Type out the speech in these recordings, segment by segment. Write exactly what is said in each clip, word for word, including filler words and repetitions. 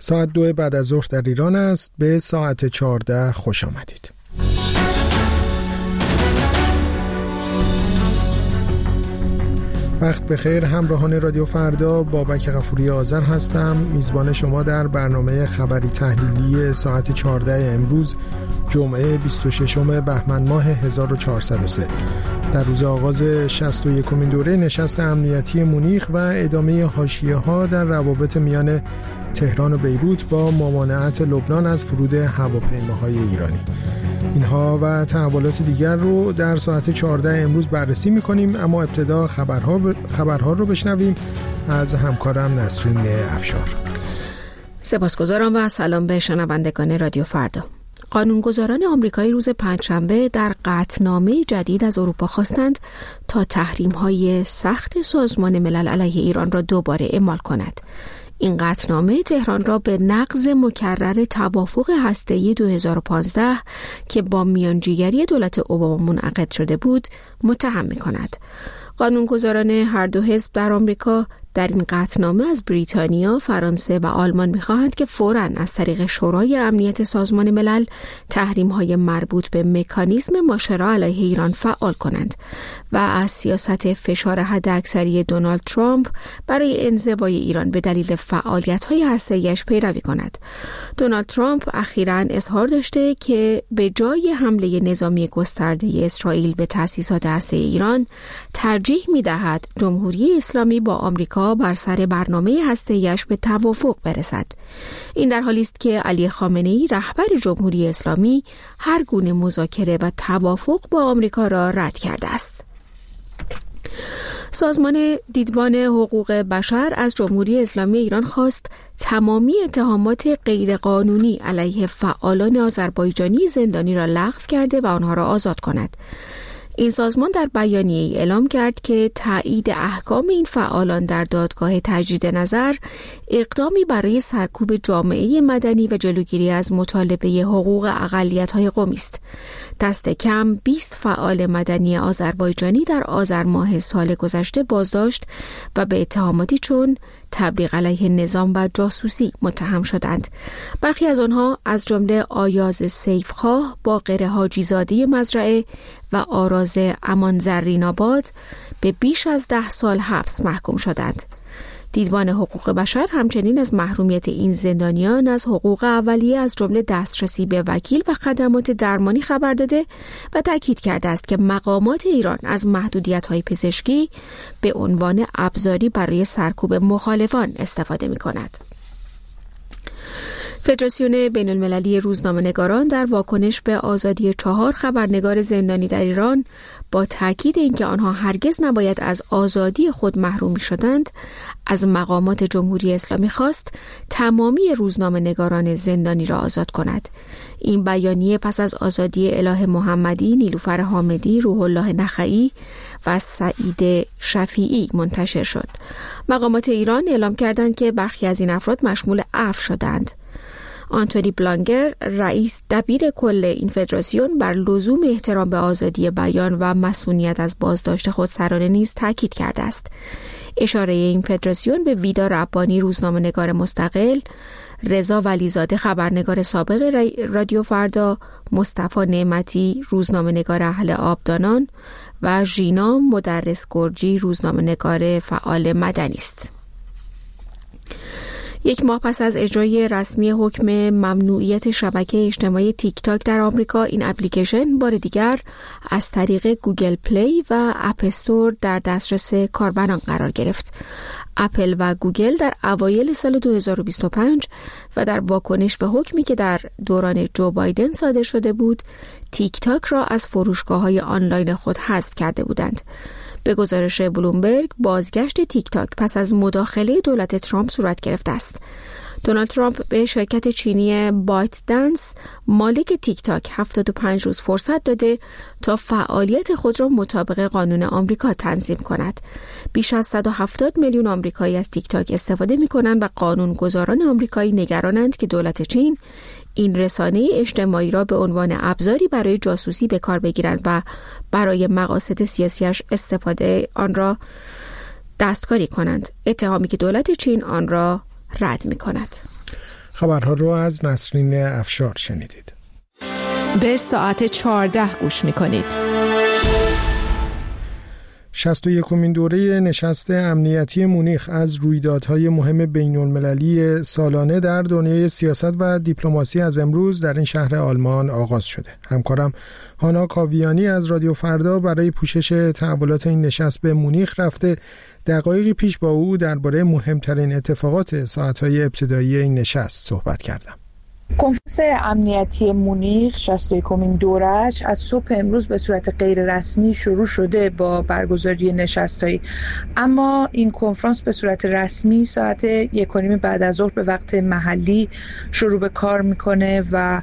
ساعت دو بعد از ظهر در ایران است. به ساعت چهارده خوش آمدید. وقت بخیر همراهان رادیو فردا، بابک غفوری آذر هستم، میزبان شما در برنامه خبری تحلیلی ساعت چهارده امروز جمعه بیست و ششم بهمن ماه هزار و چهارصد و سه. در روز آغاز شصت و یکمین دوره نشست امنیتی مونیخ و ادامه حاشیه‌ها در روابط میان تهران و بیروت با ممانعت لبنان از فرود هواپیماهای ایرانی. اینها و تحولات دیگر رو در ساعت چهارده امروز بررسی می‌کنیم، اما ابتدا خبرها ب... خبرها رو بشنویم از همکارم نسرین افشار. سپاسگزارم و سلام به شنوندگان رادیو فردا. قانونگذاران آمریکایی روز پنجشنبه در قطعنامه جدید از اروپا خواستند تا تحریم‌های سخت سازمان ملل علیه ایران را دوباره اعمال کند. این قطعنامه تهران را به نقض مکرر توافق هسته‌ای دو هزار و پانزده که با میانجیگری دولت اوباما منعقد شده بود متهم می‌کند. قانونگذاران هر دو حزب در آمریکا در این قطعنامه از بریتانیا، فرانسه و آلمان می‌خواهند که فوراً از طریق شورای امنیت سازمان ملل تحریم‌های مربوط به مکانیزم ماشرا علیه ایران فعال کنند و از سیاست فشار حداکثری دونالد ترامپ برای انزوای ایران به دلیل فعالیت‌های هسته‌ایش پیروی کند. دونالد ترامپ اخیراً اظهار داشته که به جای حمله نظامی گسترده اسرائیل به تأسیسات هسته‌ای ایران، ترجیح می‌دهد جمهوری اسلامی با آمریکا بر سر برنامه هسته‌ایش به توافق برسد. این در حالی است که علی خامنه‌ای رهبر جمهوری اسلامی هر گونه مذاکره و توافق با آمریکا را رد کرده است. سازمان دیدبان حقوق بشر از جمهوری اسلامی ایران خواست تمامی اتهامات غیرقانونی علیه فعالان آذربایجانی زندانی را لغو کرده و آنها را آزاد کند. این سازمان در بیانیه‌ای اعلام کرد که تایید احکام این فعالان در دادگاه تجدید نظر اقدامی برای سرکوب جامعه مدنی و جلوگیری از مطالبه حقوق اقلیت‌های قومی است. دست کم بیست فعال مدنی آذربایجانی در آذر ماه سال گذشته بازداشت و به اتهاماتی چون تبلیغ علیه نظام و جاسوسی متهم شدند. برخی از آنها از جمله آیاز سیفخواه، باقر حاجیزاده مزرعه و آراز امان زرین آباد به بیش از ده سال حبس محکوم شدند. دیدبان حقوق بشر همچنین از محرومیت این زندانیان از حقوق اولیه از جمله دسترسی به وکیل و خدمات درمانی خبر داده و تاکید کرده است که مقامات ایران از محدودیت‌های پزشکی به عنوان ابزاری برای سرکوب مخالفان استفاده می‌کند. فدراسیون بین المللی روزنامه‌نگاران در واکنش به آزادی چهار خبرنگار زندانی در ایران با تاکید اینکه آنها هرگز نباید از آزادی خود محروم می‌شدند، از مقامات جمهوری اسلامی خواست تمامی روزنامه‌نگاران زندانی را آزاد کند. این بیانیه پس از آزادی اله محمدی، نیلوفر حامدی، روح الله نخعی و سعید شفیعی منتشر شد. مقامات ایران اعلام کردند که برخی از این افراد مشمول عفو شدند. آنتونی بلانگر، رئیس دبیر کل این فدراسیون، بر لزوم احترام به آزادی بیان و مسئولیت از بازداشت خودسرانه نیز تاکید کرده است. اشاره این فدراسیون به ویدا ربانی، روزنامه‌نگار مستقل، رضا ولیزاده، خبرنگار سابق رادیو فردا، مصطفی نعمتی، روزنامه‌نگار اهل آبدانان و ژینا مدرس گرجی، روزنامه‌نگار فعال مدنی است. یک ماه پس از اجرای رسمی حکم ممنوعیت شبکه اجتماعی تیک تاک در آمریکا، این اپلیکیشن بار دیگر از طریق گوگل پلی و اپ استور در دسترس کاربران قرار گرفت. اپل و گوگل در اوایل سال دو هزار و بیست و پنج و در واکنش به حکمی که در دوران جو بایدن صادر شده بود، تیک تاک را از فروشگاه‌های آنلاین خود حذف کرده بودند. به گزارش بلومبرگ، بازگشت تیک تاک پس از مداخله دولت ترامپ صورت گرفته است. دونالد ترامپ به شرکت چینی بایت دنس مالک تیک تاک هفتاد و پنج روز فرصت داده تا فعالیت خود را مطابق قانون آمریکا تنظیم کند. بیش از صد و هفتاد میلیون آمریکایی از تیک تاک استفاده می‌کنند و قانونگذاران آمریکایی نگرانند که دولت چین این رسانه اجتماعی را به عنوان ابزاری برای جاسوسی به کار بگیرند و برای مقاصد سیاسیش استفاده آن را دستکاری کنند، اتهامی که دولت چین آن را رد می کند. خبرها رو از نسرین افشار شنیدید. به ساعت چهارده گوش می‌کنید. شصت و یکمین دوره نشست امنیتی مونیخ از رویدادهای مهم بین‌المللی سالانه در دنیای سیاست و دیپلماسی از امروز در این شهر آلمان آغاز شده. همکارم هانا کاویانی از رادیو فردا برای پوشش تحولات این نشست به مونیخ رفته. دقایقی پیش با او درباره مهمترین اتفاقات ساعت‌های ابتدایی این نشست صحبت کردم. کنفرانس امنیتی مونیخ شصت و یکمین دوره‌اش از صبح امروز به صورت غیر رسمی شروع شده با برگزاری نشست‌هایی، اما این کنفرانس به صورت رسمی ساعت یک و نیم بعد از ظهر به وقت محلی شروع به کار میکنه و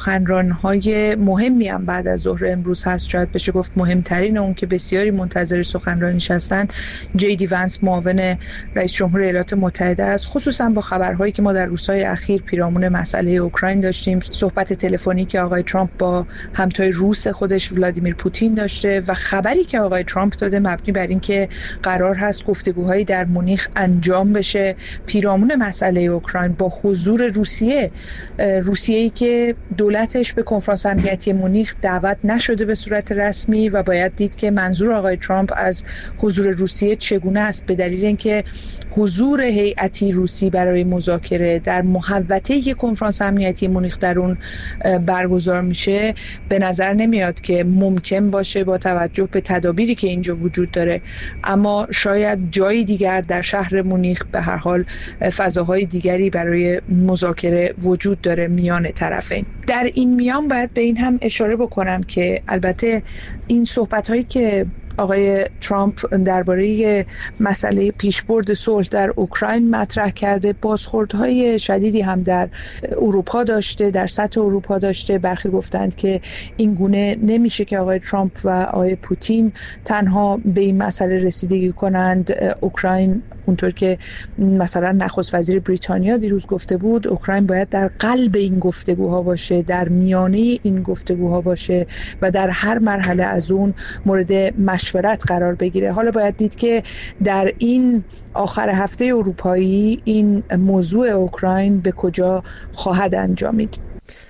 سخنران‌های مهمی هم بعد از ظهر امروز هست. شاید بشه گفت مهمترین اون که بسیاری منتظر سخنرانیش هستند جی دی ونس، معاون رئیس جمهور ایالات متحده است، خصوصا با خبرهایی که ما در روزهای اخیر پیرامون مسئله اوکراین داشتیم، صحبت تلفنی که آقای ترامپ با همتای روس خودش ولادیمیر پوتین داشته و خبری که آقای ترامپ داده مبنی بر این که قرار هست گفتگوهایی در مونیخ انجام بشه پیرامون مسئله اوکراین با حضور روسیه روسیه‌ای که دولتش به کنفرانس امنیتی مونیخ دعوت نشده به صورت رسمی و باید دید که منظور آقای ترامپ از حضور روسیه چگونه است، به دلیل اینکه حضور هیئتی روسی برای مذاکره در محوطه‌ای کنفرانس امنیتی مونیخ در اون برگزار میشه به نظر نمیاد که ممکن باشه با توجه به تدابیری که اینجا وجود داره، اما شاید جایی دیگر در شهر مونیخ به هر حال فضاهای دیگری برای مذاکره وجود داره میان طرفین. در این میان باید به این هم اشاره بکنم که البته این صحبت‌هایی که آقای ترامپ درباره مسئله پیشبرد صلح در اوکراین مطرح کرده بازخوردهای شدیدی هم در اروپا داشته، در سطح اروپا داشته. برخی گفتند که این گونه نمیشه که آقای ترامپ و آقای پوتین تنها به این مسئله رسیدگی کنند. اوکراین اونطور که مثلا نخست وزیر بریتانیا دیروز گفته بود، اوکراین باید در قلب این گفتگوها باشه، در میانه این گفتگوها باشه و در هر مرحله از اون مورد مشورت قرار بگیره. حالا باید دید که در این آخر هفته اروپایی این موضوع اوکراین به کجا خواهد انجامید.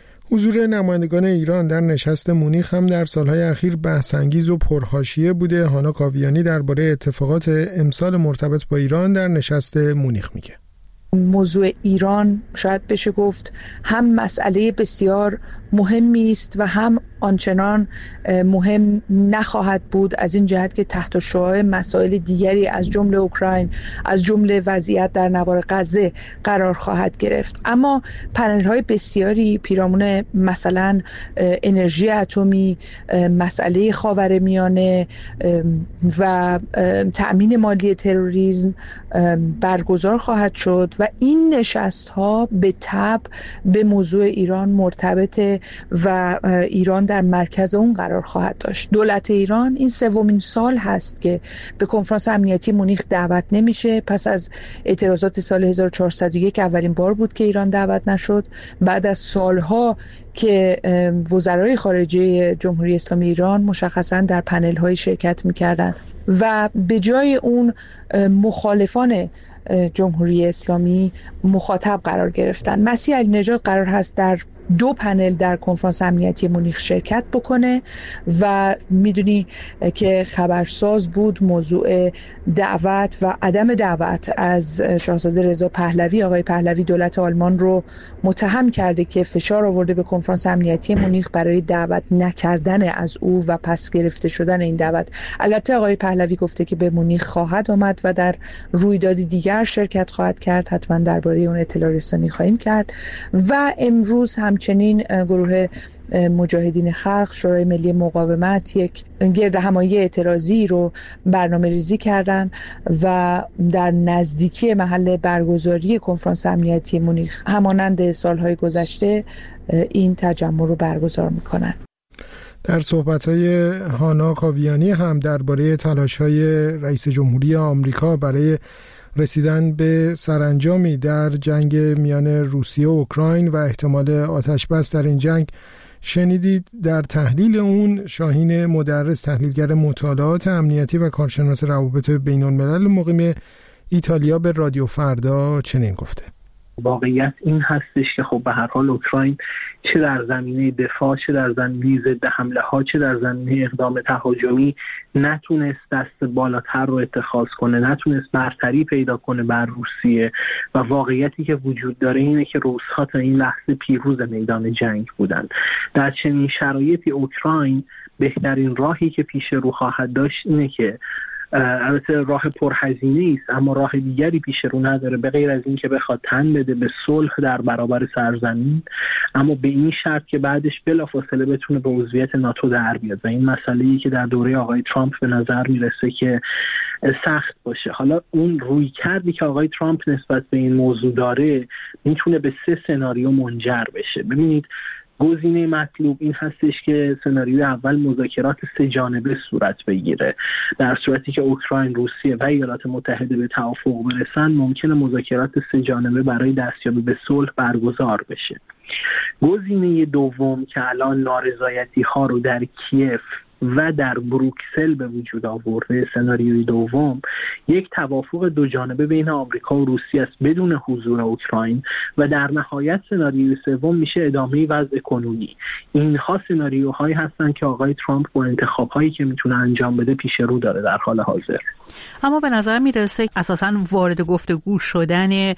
حضور نمایندگان ایران در نشست مونیخ هم در سالهای اخیر بحث‌انگیز و پرحاشیه بوده. هانا کاویانی درباره اتفاقات امسال مرتبط با ایران در نشست مونیخ میگه. موضوع ایران شاید بشه گفت هم مسئله بسیار مهمی است و هم آنچنان مهم نخواهد بود، از این جهت که تحت شعاع مسائل دیگری از جمله اوکراین، از جمله وضعیت در نوار غزه قرار خواهد گرفت. اما پنل‌های بسیاری پیرامون مثلا انرژی اتمی، مسئله خاورمیانه و تأمین مالی تروریسم برگزار خواهد شد و این نشست‌ها به تبع به موضوع ایران مرتبطه و ایران در مرکز اون قرار خواهد داشت. دولت ایران این سومین سال هست که به کنفرانس امنیتی مونیخ دعوت نمیشه. پس از اعتراضات سال هزار و چهارصد و یک اولین بار بود که ایران دعوت نشد، بعد از سالها که وزرای خارجه جمهوری اسلامی ایران مشخصاً در پنل‌های شرکت می‌کردند و به جای اون مخالفان جمهوری اسلامی مخاطب قرار گرفتن. مسیح علی نژاد قرار هست در دو پنل در کنفرانس امنیتی مونیخ شرکت بکنه و میدونی که خبرساز بود موضوع دعوت و عدم دعوت از شاهزاده رضا پهلوی. آقای پهلوی دولت آلمان رو متهم کرده که فشار آورده به کنفرانس امنیتی مونیخ برای دعوت نکردن از او و پس گرفته شدن این دعوت. البته آقای پهلوی گفته که به مونیخ خواهد آمد و در رویدادی دیگر شرکت خواهد کرد، حتما درباره اون اطلاع رسانی خواهیم کرد. و امروز هم همچنین گروه مجاهدین خلق، شورای ملی مقاومت یک گرد همایی اعتراضی رو برنامه ریزی کردن و در نزدیکی محل برگزاری کنفرانس امنیتی مونیخ همانند سالهای گذشته این تجمع رو برگزار میکنن. در صحبت‌های هانا کاویانی هم درباره تلاش‌های رئیس جمهوری آمریکا برای رسیدن به سرانجامی در جنگ میان روسیه و اوکراین و احتمال آتش بس در این جنگ شنیدید. در تحلیل اون شاهین مدرس، تحلیلگر مطالعات امنیتی و کارشناس روابط بین الملل مقیم ایتالیا به رادیو فردا چنین گفته: واقعیت این هستش که خب به هر حال اوکراین چه در زمینه دفاع، چه در زمینه ضد حمله ها، چه در زمینه اقدام تهاجمی نتونست دست بالاتر رو اتخاذ کنه، نتونست برتری پیدا کنه بر روسیه و واقعیتی که وجود داره اینه که روس‌ها تا این لحظه پیروز میدان جنگ بودن. در چنین شرایطی اوکراین بهترین راهی که پیش رو خواهد داشت اینه که البته راه پرهزینه است اما راه دیگری پیش رو نداره به غیر از این که بخواد تن بده به صلح در برابر سرزمین، اما به این شرط که بعدش بلافاصله بتونه به عضویت ناتو در بیاد و این مسئله‌ای که در دوره آقای ترامپ به نظر میرسه که سخت باشه. حالا اون روی کردی که آقای ترامپ نسبت به این موضوع داره میتونه به سه سناریو منجر بشه. ببینید، گزینه مطلوب این هستش که سناریوی اول مذاکرات سه جانبه صورت بگیره. در صورتی که اوکراین، روسیه و ایالات متحده به توافق برسن ممکنه مذاکرات سه جانبه برای دستیابی به صلح برگزار بشه. گزینه دوم که الان نارضایتی ها رو در کیف و در بروکسل به وجود آورده، سناریوی دوم یک توافق دو جانبه بین آمریکا و روسیه است بدون حضور اوکراین و در نهایت سناریوی سوم میشه ادامه وضع کنونی. اینها سناریوهایی هستن که آقای ترامپ با انتخاب‌هایی که میتونه انجام بده پیش رو داره در حال حاضر. اما به نظر میرسه اساساً وارد گفتگو شدن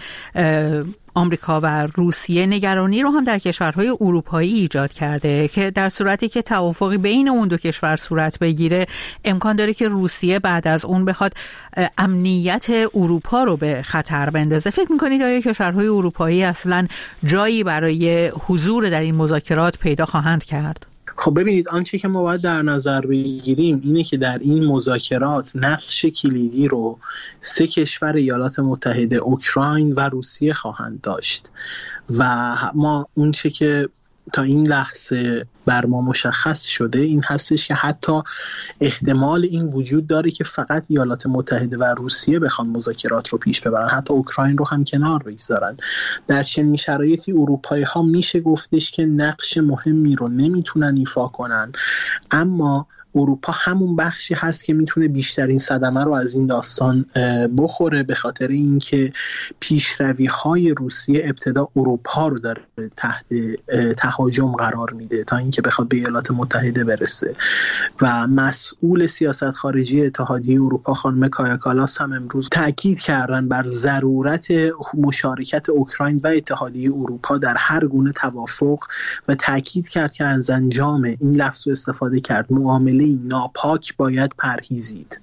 آمریکا و روسیه نگرانی رو هم در کشورهای اروپایی ایجاد کرده که در صورتی که توافقی بین اون دو کشور صورت بگیره امکان داره که روسیه بعد از اون بخواد امنیت اروپا رو به خطر بندازه. فکر می‌کنید آیا کشورهای اروپایی اصلاً جایی برای حضور در این مذاکرات پیدا خواهند کرد؟ خب ببینید، آنچه که ما باید در نظر بگیریم اینه که در این مذاکرات نقش کلیدی رو سه کشور ایالات متحده، اوکراین و روسیه خواهند داشت و ما اونچه که تا این لحظه بر ما مشخص شده این هستش که حتی احتمال این وجود داره که فقط ایالات متحده و روسیه بخوان مذاکرات رو پیش ببرن، حتی اوکراین رو هم کنار بگذارن. در چنین شرایطی اروپایی ها میشه گفتش که نقش مهمی رو نمیتونن ایفا کنن، اما اروپا همون بخشی هست که میتونه بیشترین صدمه رو از این داستان بخوره، به خاطر اینکه پیشروی‌های روسیه ابتدا اروپا رو داره تحت تهاجم قرار میده تا اینکه بخواد به ایالات متحده برسه و مسئول سیاست خارجی اتحادیه اروپا خانم کایا کالاس هم امروز تاکید کردن بر ضرورت مشارکت اوکراین و اتحادیه اروپا در هر گونه توافق و تاکید کرد که از انجام این لفظ رو استفاده کرد معامله ناپاک باید پرهیزید.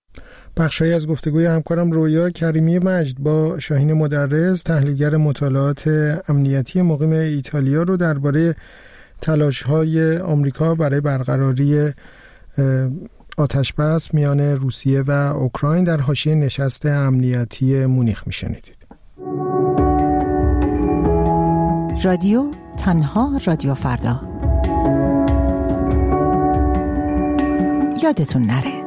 بخشی از گفتگوی همکارم رویا کریمی مجد با شاهین مدرس، تحلیلگر مطالعات امنیتی مقیم ایتالیا، رو درباره تلاش‌های آمریکا برای برقراری آتش‌بس میان روسیه و اوکراین در حاشیه نشست امنیتی مونیخ میشنیدید. رادیو تنها رادیو فردا. یادتون نره.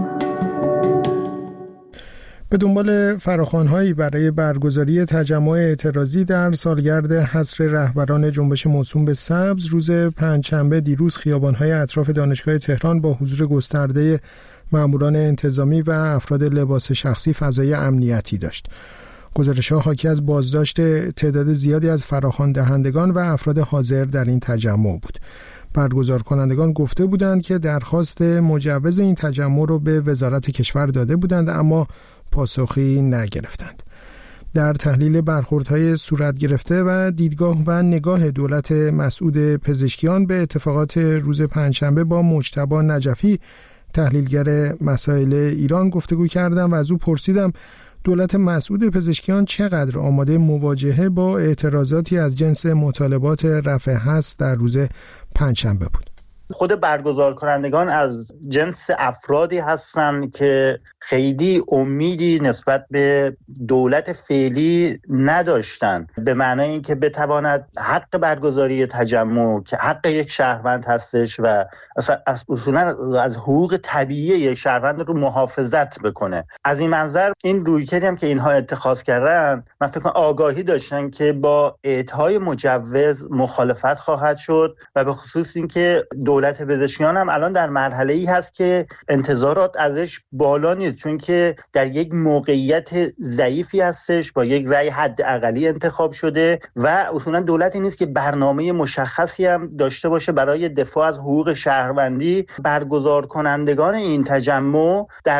به دنبال فراخوان‌هایی برای برگزاری تجمع اعتراضی در سالگرد حصر رهبران جنبش موسوم به سبز، روز پنجشنبه دیروز خیابان‌های اطراف دانشگاه تهران با حضور گسترده ماموران انتظامی و افراد لباس شخصی فضای امنیتی داشت. گزارش‌ها حاکی از بازداشت تعداد زیادی از فراخوان دهندگان و افراد حاضر در این تجمع بود. برگزار کنندگان گفته بودند که درخواست مجوز این تجمع رو به وزارت کشور داده بودند اما پاسخی نگرفتند. در تحلیل برخوردهای صورت گرفته و دیدگاه و نگاه دولت مسعود پزشکیان به اتفاقات روز پنجشنبه با مجتبی نجفی، تحلیلگر مسائل ایران، گفتگو کردم و از او پرسیدم دولت مسعود پزشکیان چقدر آماده مواجهه با اعتراضاتی از جنس مطالبات رفع حصر در روز پنجشنبه بود. خود برگزار کنندگان از جنس افرادی هستند که خیلی امیدی نسبت به دولت فعلی نداشتند، به معنای اینکه بتواند حق برگزاری تجمع که حق یک شهروند هستش و از اصولا از حقوق طبیعی یک شهروند رو محافظت بکنه. از این منظر این رویکردی هم که اینها اتخاذ کردن، من فکر کنم آگاهی داشتن که با اعطای مجوز مخالفت خواهد شد و به خصوص اینکه دولت پزشکیان هم الان در مرحله‌ای هست که انتظارات ازش بالا نیست، چون که در یک موقعیت ضعیفی هستش، با یک رأی حداقلی انتخاب شده و اصولا دولتی نیست که برنامه مشخصی هم داشته باشه برای دفاع از حقوق شهروندی. برگزار کنندگان این تجمع در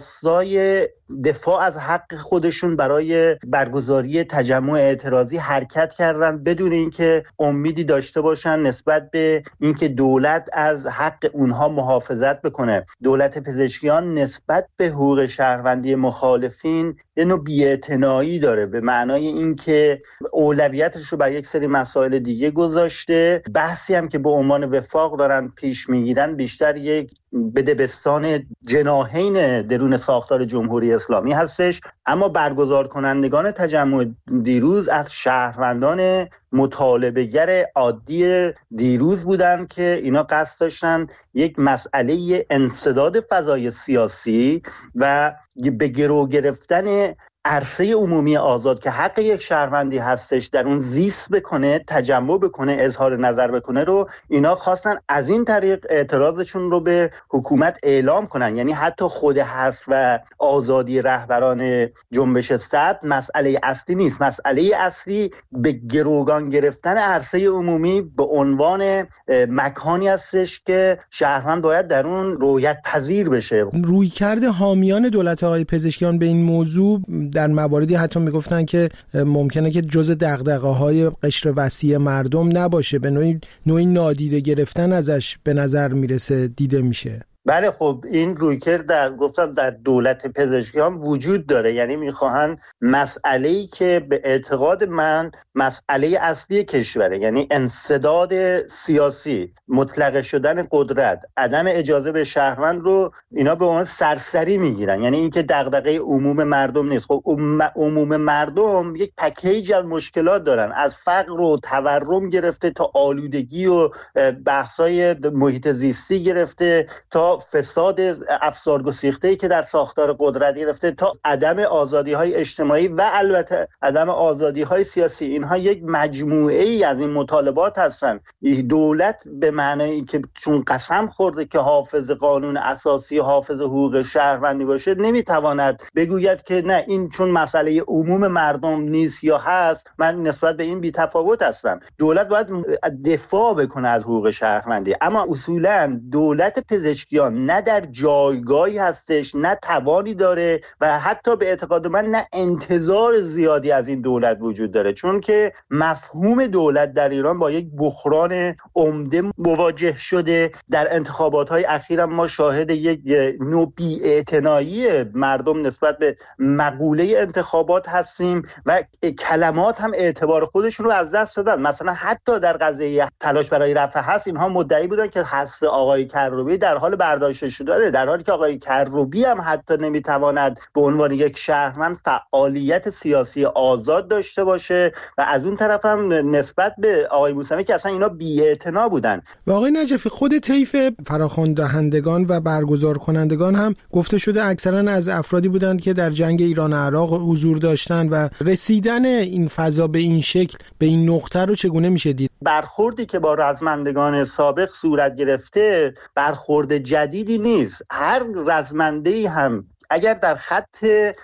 راستای دفاع از حق خودشون برای برگزاری تجمع اعتراضی حرکت کردن، بدون اینکه امیدی داشته باشن نسبت به اینکه دولت از حق اونها محافظت بکنه. دولت پزشکیان نسبت به حقوق شهروندی مخالفین یه نوع بی‌اعتنایی داره، به معنای اینکه اولویتش رو بر یک سری مسائل دیگه گذاشته. بحثی هم که به عنوان وفاق دارن پیش میگیرن بیشتر یک بدبستان جناحین درون ساختار جمهوری اسلامی هستش. اما برگزار کنندگان تجمع دیروز از شهروندان مطالبه‌گر عادی دیروز بودن که اینا قصد داشتن یک مسئله انسداد فضای سیاسی و به گرو گرفتن عرصه عمومی آزاد که حق یک شهروندی هستش در اون زیست بکنه، تجمع بکنه، اظهار نظر بکنه رو اینا خواستن از این طریق اعتراضشون رو به حکومت اعلام کنن. یعنی حتی خود حذف و آزادی رهبران جنبش صدر مسئله اصلی نیست. مسئله اصلی به گروگان گرفتن عرصه عمومی به عنوان مکانی هستش که شهروند باید در اون رویت پذیر بشه. رویکرد حامیان دولت آقای پزشکیان به این موضوع در مواردی حتی میگفتن که ممکنه که جزء دغدغه‌های قشر وسیع مردم نباشه، به نوعی نوعی نادیده گرفتن ازش به نظر میرسه دیده میشه. بله، خب این رویکرد در گفتم در دولت پزشکیان وجود داره. یعنی میخواهن مسئله‌ای که به اعتقاد من مسئله اصلی کشوره، یعنی انسداد سیاسی، مطلقه شدن قدرت، عدم اجازه به شهروند رو اینا به عنوان سرسری میگیرن. یعنی اینکه دغدغه عموم مردم نیست. خب عموم مردم یک پکیج از مشکلات دارن، از فقر و تورم گرفته تا آلودگی و بحث‌های محیط زیستی گرفته تا فساد افسارگسیخته‌ای که در ساختار قدرت گرفته تا عدم آزادی‌های اجتماعی و البته عدم آزادی‌های سیاسی. اینها یک مجموعه‌ای از این مطالبات هستند. دولت به معنی که چون قسم خورده که حافظ قانون اساسی، حافظ حقوق شهروندی باشه، نمیتواند بگوید که نه این چون مسئله عموم مردم نیست یا هست من نسبت به این بی‌تفاوت هستم. دولت باید دفاع بکنه از حقوق شهروندی. اما اصولاً دولت پزشکیان نه در جایگاهی هستش، نه توانی داره و حتی به اعتقاد من نه انتظار زیادی از این دولت وجود داره، چون که مفهوم دولت در ایران با یک بحران عمده مواجه شده. در انتخابات‌های اخیر ما شاهد یک نوع بی‌اعتنایی مردم نسبت به مقوله انتخابات هستیم و کلمات هم اعتبار خودشون رو از دست دادن. مثلا حتی در قضیه تلاش برای رفع حذف اینها مدعی بودن که حذف آقای کروبی در حال برداشته شده، در حالی که آقای کروبی هم حتی نمیتواند به عنوان یک شهروند فعالیت سیاسی آزاد داشته باشه و از اون طرف هم نسبت به آقای موسوی که اصلا اینا بی‌اعتنا بودن. و آقای نجفی، خود طیف فراخوان دهندگان و برگزار کنندگان هم گفته شده اکثرا از افرادی بودند که در جنگ ایران عراق حضور داشتن و رسیدن این فضا به این شکل به این نقطه رو چگونه میشه دید؟ برخوردی که با رزمندگان سابق صورت گرفته برخورد جدیدی نیست. هر رزمنده‌ای هم اگر در خط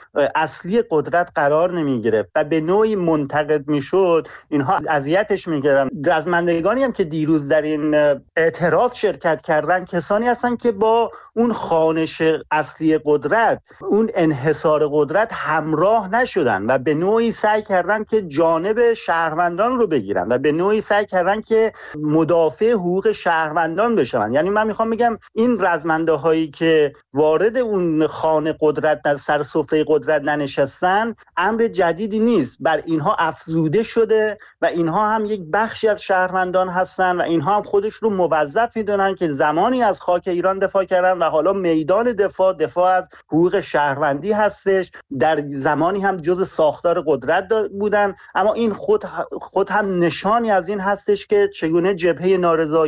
اصلی قدرت قرار نمی گرفت و به نوعی منتقد می شد، اینها اذیتش می کردن. رزمندگانی هم که دیروز در این اعتراض شرکت کردن کسانی هستن که با اون خوانش اصلی قدرت، اون انحصار قدرت همراه نشدن و به نوعی سعی کردن که جانب شهروندان رو بگیرن و به نوعی سعی کردن که مدافع حقوق شهروندان بشن. یعنی من میخوام بگم این رزمنده هایی که وارد اون خانه قدرت در سر سفره قدرت ننشستن امر جدیدی نیست، بر اینها افزوده شده و اینها هم یک بخشی از شهروندان هستن و اینها هم خودش رو موظف میدونن که زمانی از خاک ایران دفاع کردن و حالا میدان دفاع دفاع از حقوق شهروندی هستش. در زمانی هم جز ساختار قدرت بودن، اما این خود خود هم نشانی از این هستش که چگونه جبهه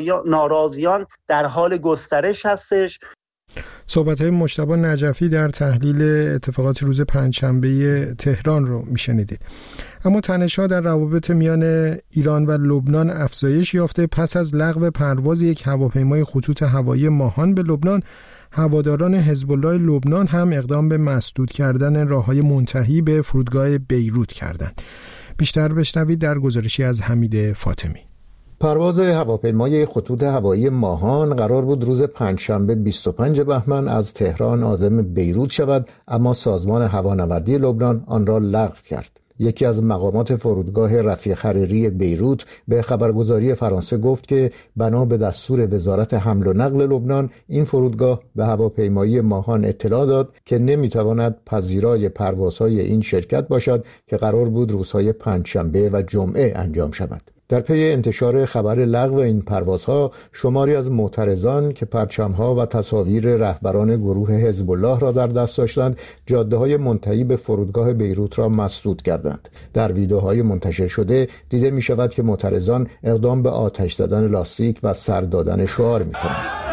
ناراضیان در حال گسترش هستش. صحبت‌های مجتبی نجفی در تحلیل اتفاقات روز پنجشنبه تهران رو میشنیدید. اما تنش‌ها در روابط میان ایران و لبنان افزایش یافته. پس از لغو پرواز یک هواپیمای خطوط هوایی ماهان به لبنان، هواداران حزب الله لبنان هم اقدام به مسدود کردن راه‌های منتهی به فرودگاه بیروت کردند. بیشتر بشنوید در گزارشی از حمید فاطمی. پرواز هواپیمای خطوط هوایی ماهان قرار بود روز پنجشنبه بیست و پنج بهمن از تهران عازم بیروت شود، اما سازمان هوانوردی لبنان آن را لغو کرد. یکی از مقامات فرودگاه رفیق حریری بیروت به خبرگزاری فرانسه گفت که بنا به دستور وزارت حمل و نقل لبنان، این فرودگاه به هواپیمایی ماهان اطلاع داد که نمیتواند پذیرای پروازهای این شرکت باشد که قرار بود روزهای پنجشنبه و جمعه انجام شود. در پی انتشار خبر لغو این پروازها، شماری از معترضان که پرچم‌ها و تصاویر رهبران گروه حزب الله را در دست داشتند، جاده‌های منتهی به فرودگاه بیروت را مسدود کردند. در ویدیوهای منتشر شده دیده می‌شود که معترضان اقدام به آتش زدن لاستیک و سر دادن شعار می‌کنند.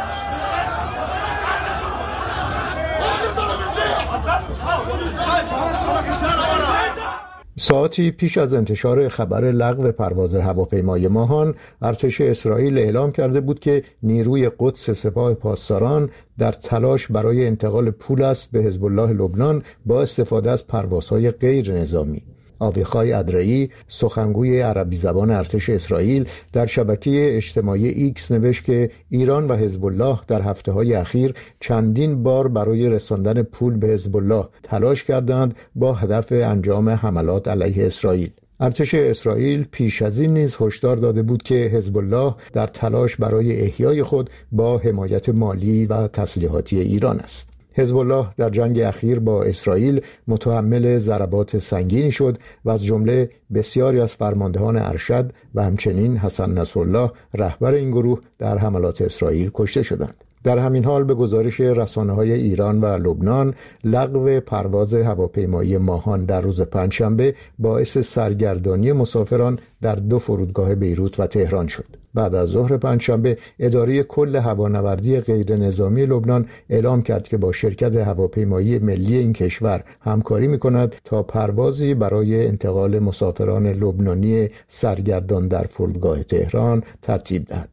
ساعتی پیش از انتشار خبر لغو پرواز هواپیمای ماهان، ارتش اسرائیل اعلام کرده بود که نیروی قدس سپاه پاسداران در تلاش برای انتقال پول است به حزب الله لبنان با استفاده از پروازهای غیر نظامی. آویخای ادرعی، سخنگوی عربی زبان ارتش اسرائیل، در شبکه اجتماعی ایکس نوشت که ایران و حزب الله در هفته‌های اخیر چندین بار برای رساندن پول به حزب الله تلاش کردند با هدف انجام حملات علیه اسرائیل. ارتش اسرائیل پیش از این نیز هشدار داده بود که حزب الله در تلاش برای احیای خود با حمایت مالی و تسلیحاتی ایران است. حزب الله در جنگ اخیر با اسرائیل متحمل ضربات سنگینی شد و از جمله بسیاری از فرماندهان ارشد و همچنین حسن نصرالله رهبر این گروه در حملات اسرائیل کشته شدند. در همین حال به گزارش رسانه‌های ایران و لبنان، لغو پرواز هواپیمایی ماهان در روز پنجشنبه باعث سرگردانی مسافران در دو فرودگاه بیروت و تهران شد. بعد از ظهر پنجشنبه، اداره کل هوانوردی غیر نظامی لبنان اعلام کرد که با شرکت هواپیمایی ملی این کشور همکاری می‌کند تا پروازی برای انتقال مسافران لبنانی سرگردان در فرودگاه تهران ترتیب دهد.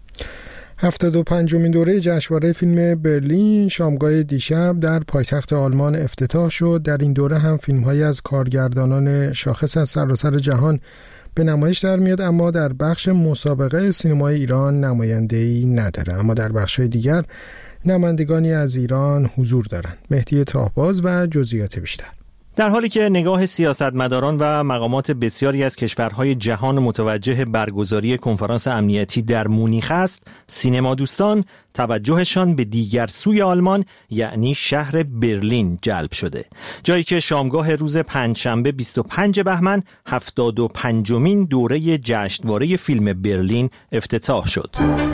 هفتاد و پنجمین دوره جشنواره فیلم برلین شامگاه دیشب در پایتخت آلمان افتتاح شد. در این دوره هم فیلم‌هایی از کارگردانان شاخص از سراسر جهان به نمایش در میاد، اما در بخش مسابقه سینمای ایران نماینده‌ای نداره، اما در بخش‌های دیگر نمایندگانی از ایران حضور دارند. مهدی تاهباز و جزئیات بیشتر. در حالی که نگاه سیاستمداران و مقامات بسیاری از کشورهای جهان متوجه برگزاری کنفرانس امنیتی در مونیخ است، سینما دوستان توجهشان به دیگر سوی آلمان یعنی شهر برلین جلب شده، جایی که شامگاه روز پنجشنبه بیست و پنج بهمن هفتاد و پنجمین دوره جشنواره فیلم برلین افتتاح شد.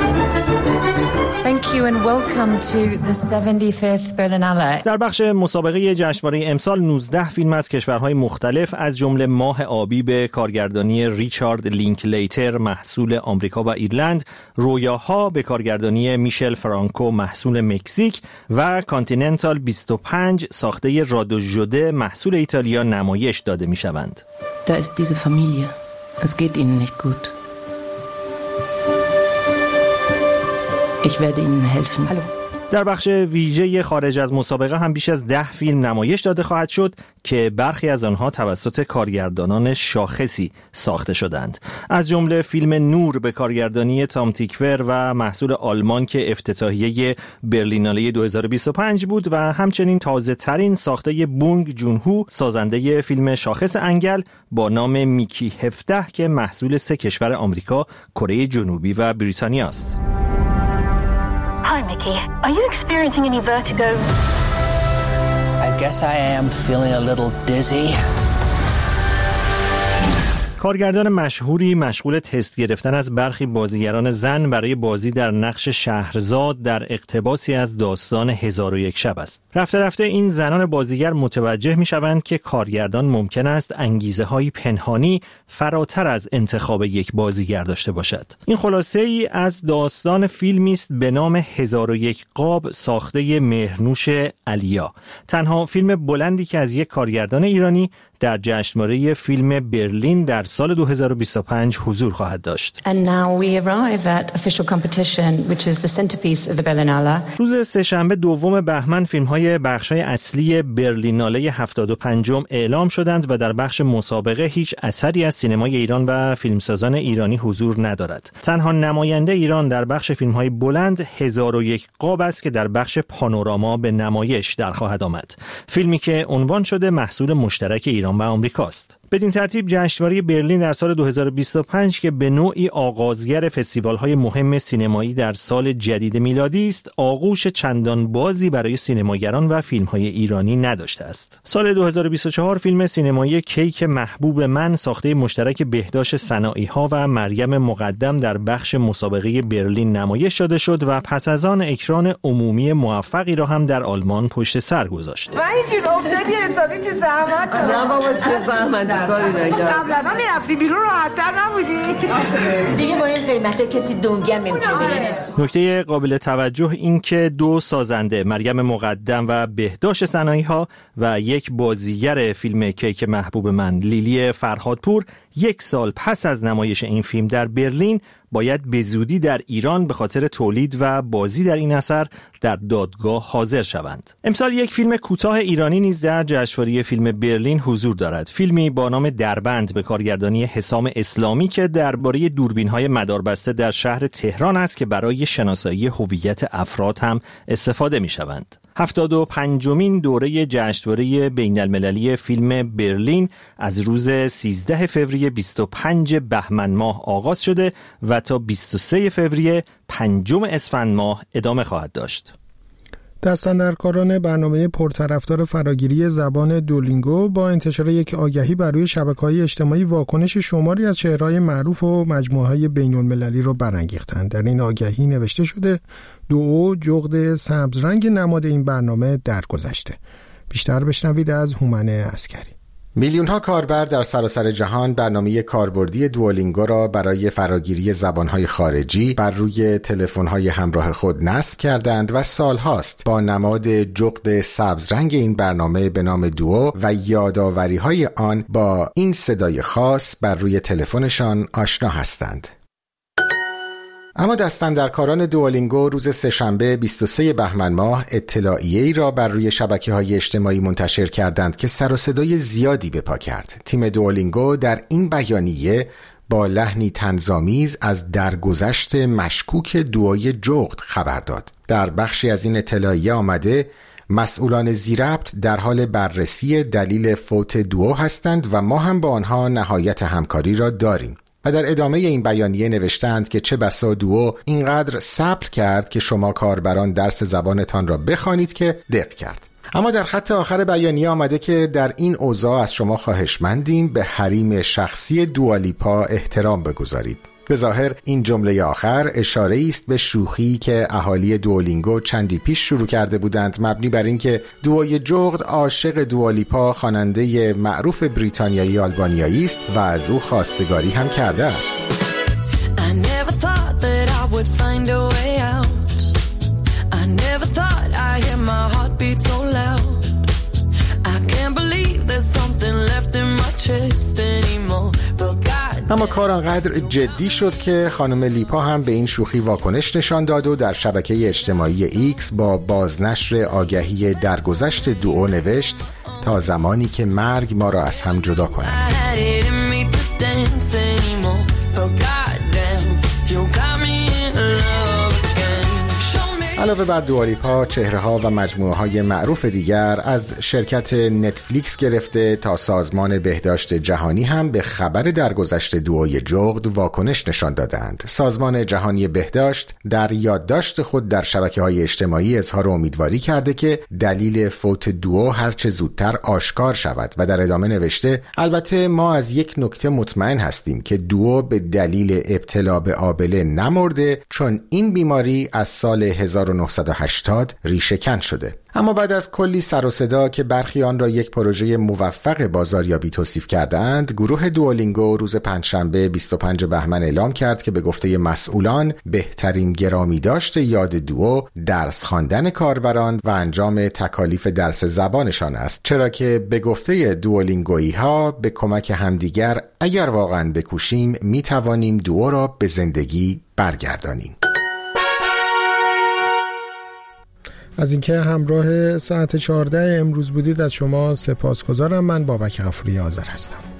Thank you and welcome to the seventy-fifth Berlinale. در بخش مسابقه جشنواره امسال نوزده فیلم از کشورهای مختلف از جمله ماه آبی به کارگردانی ریچارد لینکلیتر محصول آمریکا و ایرلند، رویاها به کارگردانی میشل فرانکو محصول مکزیک و کانتیننتال بیست و پنج ساخته رادو ژوده محصول ایتالیا نمایش داده میشوند. Da ist diese Familie. Es geht ihnen nicht gut. Ich werde Ihnen helfen. Hallo. در بخش ویژه خارج از مسابقه هم بیش از ده فیلم نمایش داده خواهد شد که برخی از آنها توسط کارگردانان شاخصی ساخته شدند. از جمله فیلم نور به کارگردانی تام تیکور و محصول آلمان که افتتاحیه برلیناله دو هزار و بیست و پنج بود و همچنین تازه ترین ساخته بونگ جون هو سازنده فیلم شاخص انگل با نام میکی هفده که محصول سه کشور آمریکا، کره جنوبی و بریتانیا است. Hi, Mickey. Are you experiencing any vertigo? I guess I am feeling a little dizzy. کارگردان مشهوری مشغول تست گرفتن از برخی بازیگران زن برای بازی در نقش شهرزاد در اقتباسی از داستان هزار و یک شب است. رفته رفته این زنان بازیگر متوجه می شوند که کارگردان ممکن است انگیزه های پنهانی فراتر از انتخاب یک بازیگر داشته باشد. این خلاصه ای از داستان فیلمی است به نام هزار و یک قاب ساخته مهرنوش علیا، تنها فیلم بلندی که از یک کارگردان ایرانی در جشنواره فیلم برلین در سال دو هزار و بیست و پنج حضور خواهد داشت. And now we arrive at official competition, which is the centerpiece of the Berlinale. روز سه‌شنبه دوم بهمن فیلم‌های بخش‌های اصلی برلیناله هفتاد و پنجم اعلام شدند و در بخش مسابقه هیچ اثری از سینمای ایران و فیلمسازان ایرانی حضور ندارد. تنها نماینده ایران در بخش فیلم‌های بلند هزار و یک قاب است که در بخش پانوراما به نمایش در خواهد آمد. فیلمی که عنوان شده محصول مشترک ایران و آمریکاست. بدین ترتیب جشنواره برلین در سال دو هزار و بیست و پنج که به نوعی آغازگر فستیوال‌های مهم سینمایی در سال جدید میلادی است، آغوش چندان بازی برای سینماگران و فیلم‌های ایرانی نداشته است. سال دو هزار و بیست و چهار فیلم سینمایی کیک محبوب من ساخته مشترک بهداشت صناعی‌ها و مریم مقدم در بخش مسابقه برلین نمایش داده شد و پس از آن اکران عمومی موفقی را هم در آلمان پشت سر گذاشت. وای جون افتادی حسابی تو زحمت. نه بابا چه زحمت کاری نکرد. قبلا میرفتی بیرون راحت‌تر نبودی؟ دیگه با این قیمتا کسی دنگم نمیتونه بره. نکته قابل توجه این که دو سازنده مریم مقدم و بهداشت صناعی‌ها و یک بازیگر فیلم کیک محبوب من لیلی فرهادپور یک سال پس از نمایش این فیلم در برلین باید به زودی در ایران به خاطر تولید و بازی در این اثر در دادگاه حاضر شوند. امسال یک فیلم کوتاه ایرانی نیز در جشنواره فیلم برلین حضور دارد. فیلمی با نام دربند به کارگردانی حسام اسلامی که درباره دوربین‌های مداربسته در شهر تهران است که برای شناسایی هویت افراد هم استفاده می‌شوند. هفتاد و پنجمین دوره جشنواره بین‌المللی فیلم برلین از روز سیزده فوریه بیست و پنج بهمن ماه آغاز شده و تا بیست و سه فوریه پنجم اسفند ماه ادامه خواهد داشت. دستاندرکاران برنامه پرطرفدار فراگیری زبان دولینگو با انتشار یک آگهی بر روی شبکه‌های اجتماعی واکنش شماری از چهره‌های معروف و مجموعه‌های بین‌المللی را برانگیختند. در این آگهی نوشته شده دوئو جغد سبزرنگ نماد این برنامه درگذشته. بیشتر بشنوید از هومن عسکری. میلیون‌ها کاربر در سراسر جهان برنامه کاربردی دوولینگو را برای فراگیری زبان‌های خارجی بر روی تلفن‌های همراه خود نصب کردند و سال‌هاست با نماد جغد سبزرنگ این برنامه به نام دوو و یادآوری‌های آن با این صدای خاص بر روی تلفنشان آشنا هستند. اما دستاندرکاران دوولینگو روز سه‌شنبه بیست و سه بهمن ماه اطلاعیه‌ای را بر روی شبکه‌های اجتماعی منتشر کردند که سر و صدای زیادی به پا کرد. تیم دوولینگو در این بیانیه با لحنی طنزآمیز از درگذشت مشکوک دوای جغد خبر داد. در بخشی از این اطلاعیه آمده مسئولان ضبط در حال بررسی دلیل فوت دوو هستند و ما هم با آنها نهایت همکاری را داریم. و در ادامه این بیانیه نوشتند که چه بسا دوو اینقدر صبر کرد که شما کاربران درس زبانتان را بخوانید که دق کرد. اما در خط آخر بیانیه آمده که در این اوضاع از شما خواهشمندیم به حریم شخصی دوالیپا احترام بگذارید. به ظاهر این جمله آخر اشاره است به شوخی که اهالی دوولینگو چندی پیش شروع کرده بودند مبنی بر اینکه دوای جغد عاشق دوالیپا خواننده معروف بریتانیایی آلبانیایی است و از او خواستگاری هم کرده است. اما کار آنقدر جدی شد که خانم لیپا هم به این شوخی واکنش نشان داد و در شبکه اجتماعی ایکس با بازنشر آگهی درگذشت دوئو نوشت تا زمانی که مرگ ما را از هم جدا کند. علاوه بر دوالیپا، چهره‌ها و مجموعه‌های معروف دیگر از شرکت نتفلیکس گرفته تا سازمان بهداشت جهانی هم به خبر درگذشت دوای جغد واکنش نشان دادند. سازمان جهانی بهداشت در یادداشت خود در شبکه‌های اجتماعی اظهار امیدواری کرده که دلیل فوت دوو هرچه زودتر آشکار شود و در ادامه نوشته البته ما از یک نکته مطمئن هستیم که دوو به دلیل ابتلا به آبله نمرده، چون این بیماری از سال هزار و و نهصد و هشتاد ریشه‌کن شده. اما بعد از کلی سر و صدا که برخی آن را یک پروژه موفق بازاریابی توصیف کردند، گروه دوولینگو روز پنجشنبه بیست و پنجم بهمن اعلام کرد که به گفته مسئولان بهترین گرامی داشت یاد دوو درس خواندن کاربران و انجام تکالیف درس زبانشان است، چرا که به گفته دوولینگویی ها به کمک همدیگر اگر واقعا بکوشیم می توانیم دوو را به زندگی برگردانیم. از اینکه همراه ساعت چهارده امروز بودید از شما سپاسگزارم. من بابک غفوری آذر هستم.